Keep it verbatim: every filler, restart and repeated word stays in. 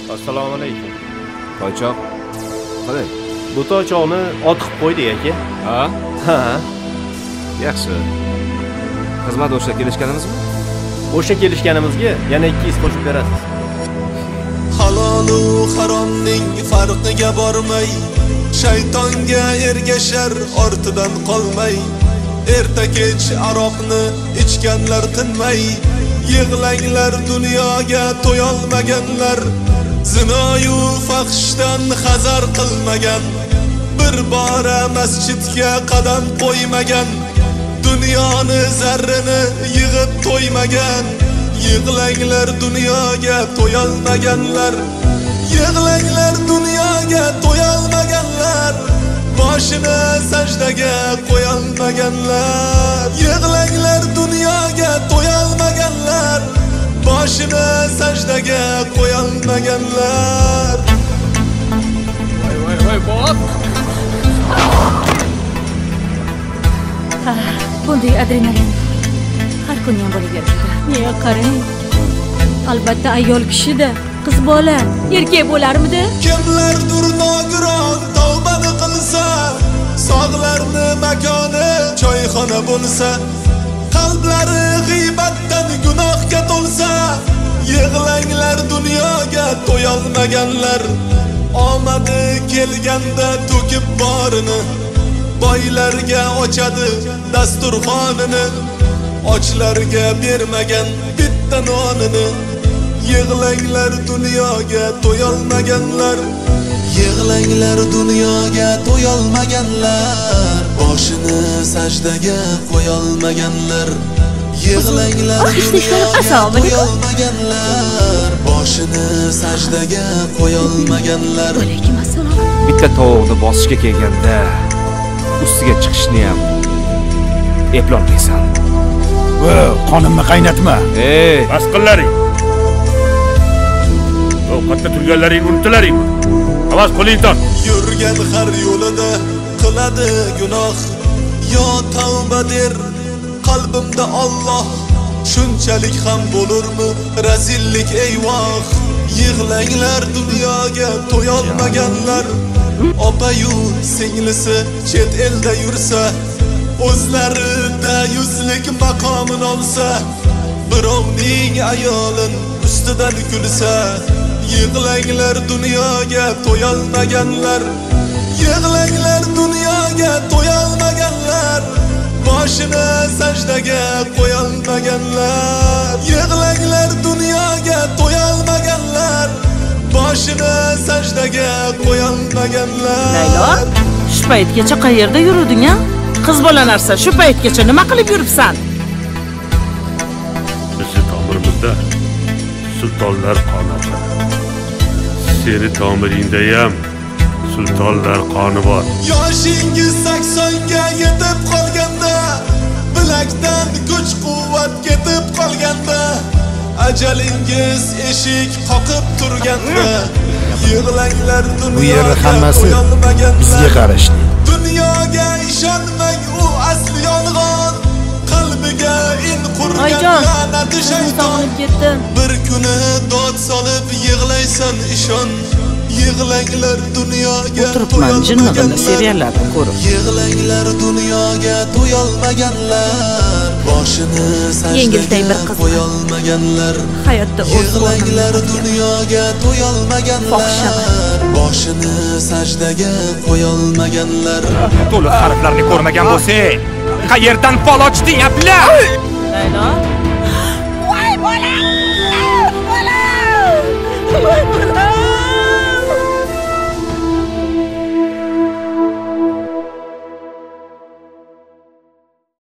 Assalomu alaykum. Toychoq. Qalay? Bu toychoqni otib qo'ydik aka. Ha? Ha. Yaxshi. Xizmat o'sha kelishganimizmi? O'sha kelishganimizga yana ikki yuz qo'shib berasiz. Halol va haromning farqiga bormay, shaytonga ergashar ortidan qolmay, erta kech aroqni ichganlar tinmay, yig'langlar dunyoga to'yolmaganlar, zinoyu faxshdan hazar qilmagan, bir bora masjidga qadam qo'ymagan, dunyoni zarrini yig'ib to'ymagan, yig'langlar dunyoga to'yolmaganlar, yig'langlar dunyoga to'yolmaganlar, boshini sajdaga qo'yolmaganlar, yig'langlar dunyoga to'yolmaganlar, boshini sajdaga qo'yolmaganlar. Voy voy voy bot. Ha, bunday adrenalin har kuni ham bo'laveradi. Ne qarang. Albatta ayol kishi-da, qiz bola, erkak bo'larmidi? Kimlardir nogiron tavbani qilsa, sog'larni makoni choyxona bo'lsa, qalblari g'iybatdan gunohga to'lsa, yig'langlar dunyoga to'yolmaganlar, omadi kelganda to'kib borini, boylarga ochadi dasturxonini, ochlarga bermagan bitta nonini, yig'langlar dunyoga to'yolmaganlar, yig'langlar dunyoga to'yolmaganlar, boshini sajdaga qo'yolmaganlar, yig'langlar dunyoga to'yolmaganlar, boshini sajdaga qo'yolmaganlar. Alaykum assalom. Bitta tovuqni bosishga kelganda ustiga chiqishni ham eplolmaysan. Va, qonimni qaynatma. Ey, bas qillaring. Ovqatda turganlaring unutdilaringmi? Avaz qo'ling tot. Yurgan har yo'lida qiladi gunoh, yo tavba der qalbimda Alloh, shunchalik ham bo'lurmi razillik eyvoh, yig'langlar dunyoga to'yolmaganlar, opa-yu singlisi chet elda yursa, o'zlarida yuzlik maqomin olsa, birovning ayolin ustidan kulsa, yig'langlar dunyoga to'yolmaganlar, yig'langlar dunyoga to'yolmaganlar, boshini sajdaga qo'yolmaganlar, yig'langlar dunyoga to'yolmaganlar, boshini sajdaga qo'yolmaganlar. Laylo, shu paytgacha qayerda yuruding-a? Qiz bola narsa, shu paytgacha nima qilib yuribsan? Bizi tomirimizda sultonlar qoni oqadi. Seni tomiringda ham sultonlar qoni bor. Yoshingiz saksonga yetib qolganda, bilakdan kuch-quvvat ketib qolganda, ajalingiz eshik qoqib turganda, yig'langlar dunyoga to'yolmaganlar, bizga qarashdi. Dunyoga ishonmang, u asli yolg'on, qalbiga in Oyijon, qurgan shayton. Bir kuni dod solib yig'laysan ishon, yig'langlar dunyoga O'tiribman jinnig'ini seriallarni ko'rib. Yig'langlar dunyoga to'yolmaganlar, boshini sajdaga qo'yolmaganlar, Hayotda o'z yig'langlar dunyoga to'yolmaganlar, boshini sajdaga qo'yolmaganlar. To'liq harflarni ko'rmagan bo'lsa, qayerdan fol ochding, apla? Laylo,